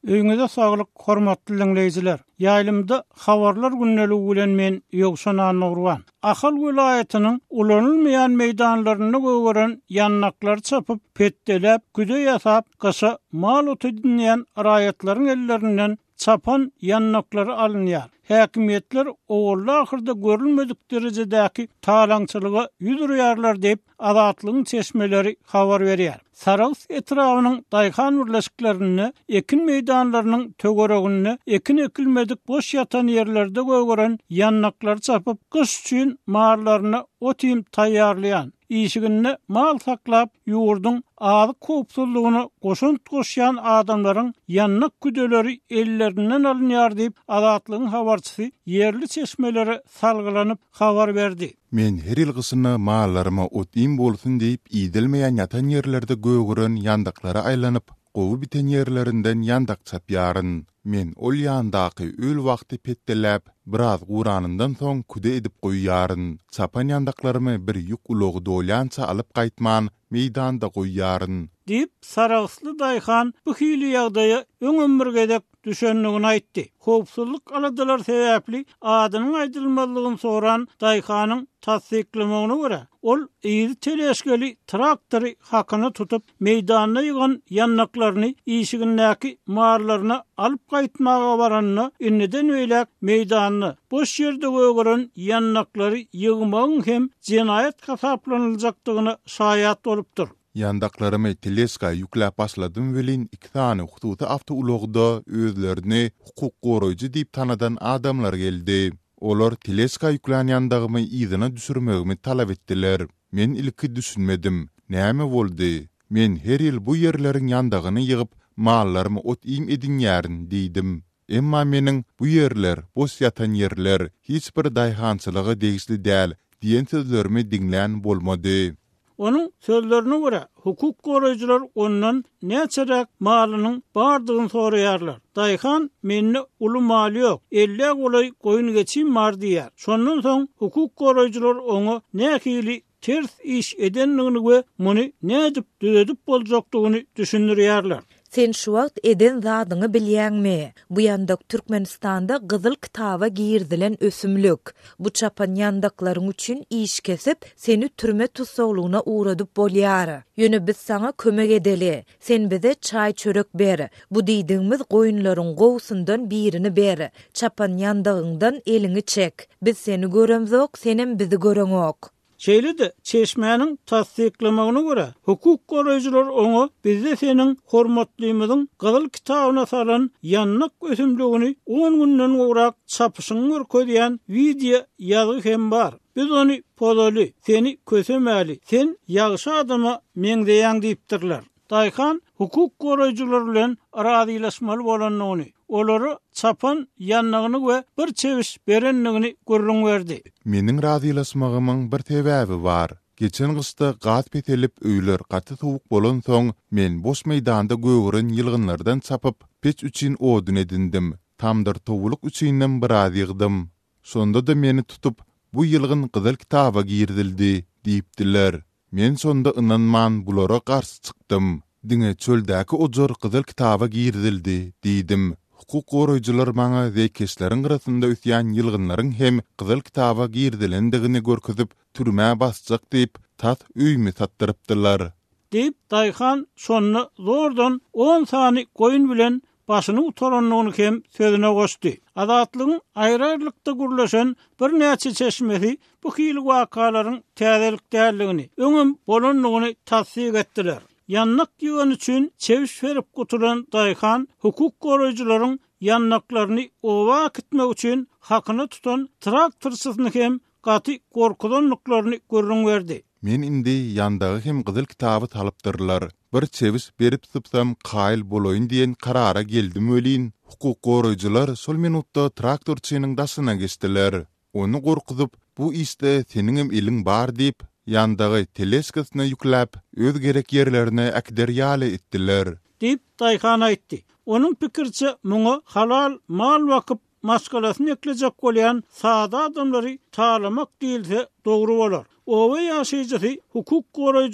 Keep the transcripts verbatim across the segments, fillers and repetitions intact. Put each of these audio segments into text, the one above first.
Öňüňize saglyk, hormatly dinleýijiler. Ýaýlymda habarlar günneli bilen men Ýogşan Nurwan. Ahal vilayatynyň ulanylmaýan meýdanlaryny göwüren ýannaklar çapyp, petdelep, güde ýasap, gysy mal otydynýan raýatlaryň ellerinden çapan ýannaklary alynýar. Häkimetler owalla ahyrda görülmedik derejedäki talaňçylyga ýüdürýärler diýip azatlygyň çeşmeleri habar berýär. Saraws etrawynyň daýhan birleşiklerini, ekin meýdanlarynyň tögeregini, ekin ekilmedik boş ýatan ýerlerde göwüren ýannaklar çapyp, kış üçin marlaryny otym taýýarlaýan, işigini mal saklap ýurdun azy kopsullygyny goşunt goşýan adamlaryň ýannak güdeleri ellerinden alynýar diýip azatlygyň habarçysy yerli çeşmeleri salgylanyp habar berdi. Men her ýyl gysyna mallaryma otym bolsun diýip iýdilmeýän ýatan ýerlerde göwüren ýandaklara aýlanyp, gowy biten ýerlerinden ýandak çapýaryn. Men ol ýandaky öl wagty petdelep, biraz guranyndan soň küde edip goýýaryn. Çapan ýandaklarymy bir ýük ulogy dolýança alyp gaýtman meýdanda goýýaryn. Dip Saragsly daýhan bu hili ýagdaýy öňümirgedek düşenligini aýtdy. Howpsuzlyk aladylar sebäpli adynyň aýdylmalygyny soran daýhanyň tasdiklamagyna görä, ol ýyly teleşgeli traktory hakyny tutup meýdanyna ýygan ýannaklaryny işigindäki marlaryna alyp gaýtmaga baranyny, inneden öýläk meýdanyny boş ýerde göwüren ýannaklary ýygmagyň hem jenaýat hasaplanyljakdygyny şaýat bolupdyr. Ýandaklarymı teleska ýükläp başladym welin iki tane hukuky awtoulogda özlerini hukuk goraýjy diýip tanadan adamlar geldi. Olar teleska ýüklän ýandagymy ýygyna düşürmegimi talap etdiler. Men ilki düşünmedim. Näme boldy? Men her ýyl bu ýerleriň ýandagyny ýygyp mallarymy otym edinýärin diýdim. Emma meniň bu ýerler, boş ýatan ýerler hiç bir daýhançylygy degisli däl diýen sözlerimi diňlän bolmady. Onun sözlerine göre hukuk goraýjylar ondan näçerek malynyň bardygyny soraýarlar. Daýhan menne uly maly ýok, elli golay goýun geçim mar diýär. Şondan soň hukuk goraýjylar oňa nähili ters iş edenligini we muny nädip düzedip boljakdygyny düşündirýärler. Sen şu wagt eden zadyny bilýärmi? Bu ýandak Türkmenistanda gyzyl kitaba girdilen ösümlük. Bu çapan ýandaklaryň üçin iş kesip seni türme tutsaglygyna uğradyp bolýar. Ýöne biz sana kömek edeli. Sen bize çay çörek ber. Bu diýdiňimiz goýunlaryň gowsundan birini ber. Çapan ýandagyňdan elini çek. Biz seni göremzok, senem bizi göreňok. Şeýle-de çeşmäniň tasdiklamagyna görä, hukuk goraýjylar oňa bizde seniň hormatlymyzyň gyzyl kitabyna salan ýannak ösümligini on günden gowrak çapyşyň görkezýän video ýazy hem bar. Biz ony podaly, seni kösemäli, sen ýagşy adama meňdeýän diýipdirler. Daýhan hukuk goraýjylar bilen arazylaşmaly bolanyny, olary çapan ýannagyny we bir çewiş berenligini görüň berdi. Meniň razylaşmagymyň bir sebäbi bar. Geçen gysta gat petelip öýler gaty towuk bolan soň men boş meýdanda göwüren ýylgynlardan çapyp peç üçin odun edindim. Tamdyr towuluk üçinden biraz ýygdym. Sonda da meni tutup bu ýylgyn gyzyl kitaba girdildi diýipdiler. Men sonda ynanman bulara garşy çykdym. Diňe çöldäki ojor gyzyl kitaba girdildi diýdim. Hukuk goraýjylar maňa zekesleriň arasynda üsýän ýylgynlaryň hem gyzyl kitaba girdilendigini görkezip türmä basjak diýip tat üými satdyrypdylar. Diýip daýhan şonu zordan on sany goýun bilen başyny utaranlygyny hem sözüne goşdy. Azatlygyň aýrarlykda gurlaşan bir näçe çeşmesi bu hili wakalaryň täzelik dälligini, öňüm bolanlygyny tasdik etdiler. Ýannak ýygan üçin çewiş berip guturan daýhan hukuk goraýjylaryň ýannaklaryny owa kitmek üçin hakyny tutan traktorçysyny hem gaty gorkudanlyklaryny görüň berdi. Men indi ýandagy hem gyzyl kitaby talypdyrlar. Bir çewiş berip sypsam gaýyl bolaýyn diýen karara geldim welin. Hukuk goraýjylar şol minutda traktorçynyň daşyna geçdiler. Onu gorkudyp bu işte seniň eliň bar diýip ýandagy teleskasna ýükläp öz gerek ýerlerine akderýaly etdiler. Diýip daýhan aýtdy. Onuň pikirçe muňa halal mal wakyp maskalasyny eklejek bolýan sada adamlary talamak diýilse dogry bolar. Owa ýaşaýjysy hukuk goraýjylar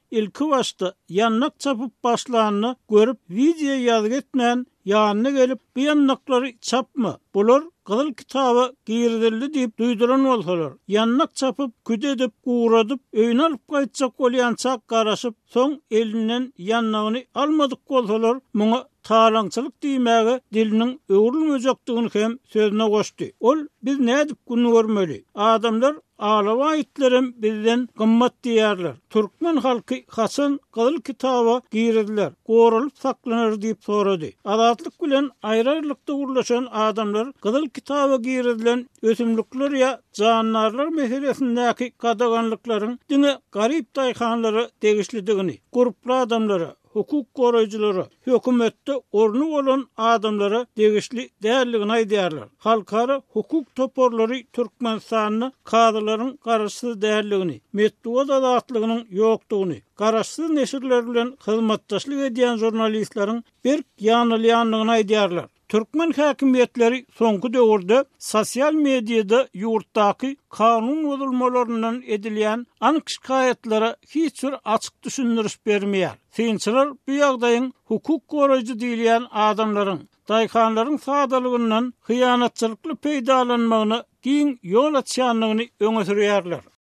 ilki başta yannak çapıp başlanını görüp video yazık etmeyen yanına gelip bu yannakları çapma. Bular Gyzyl kitaba girdildi diýip duýduran bolsalar, yannak çapıp, küt edip, uğradyp, öýüne alyp gaýtjak bolýança garaşyp, soň elinden yannagyny almadyk bolsalar, muňa talaňçylyk diýmäge diliniň öwrülmejekdigini hem sözüne goşdy. Ol biz nädip güni görmeli? Adamlar Alawa aýtlarym bizden gymmat diýerler. Türkmen halky haçan Gyzyl kitaba girdiler, goralyp saklanır diýip sorady. Azatlyk bilen aýrarlykda urlaşan adamlar Gyzyl kitaba girdilen ösümlikler ya jandarlar meselesindäki gadaganlyklaryň diňe garyp daýhanlary degişlidigini, guruply adamlara, hukuk goraýjylary, hökümetde ornu bolan adamlara degişli däerligini aýdýarlar. Halkara hukuk toporlary Türkmenistanyň kadrlaryň garaşsyz däerligini, medeniýet azatlygynyň ýokdugyny, garaşsyz neşirler bilen hyzmatdaşlyk edýän jurnalistlaryň bir ýanylýanlygyny aýdýarlar. Türkmen häkimiýetleri soňky döwürde sosial mediada ýurtdaky kanun bozulmalaryndan edilýän anyk şikayetlere hiç bir açyk düşündiriş bermeýär. Synçylar bu ýagdaýyň hukuk goraýjy diýilýän adamlaryň, daýhanlaryň sadalygyndan hyýanatçylykly peýdalanmagyny giň ýol açýanlygyny öňe sürýärler.